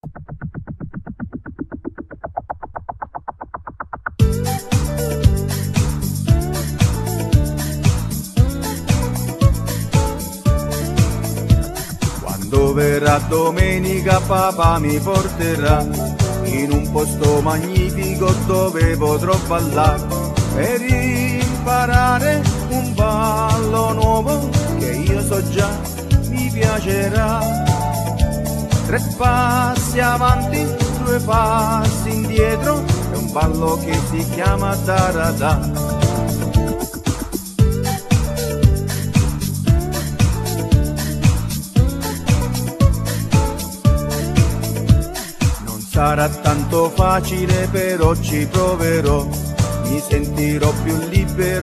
Quando verrà domenica papà mi porterà in un posto magnifico dove potrò ballare per imparare un ballo nuovo che io so già mi piacerà. 3 passi avanti, 2 passi indietro, è un ballo che si chiama da-da-da. Sarà tanto facile però ci proverò, mi sentirò più libero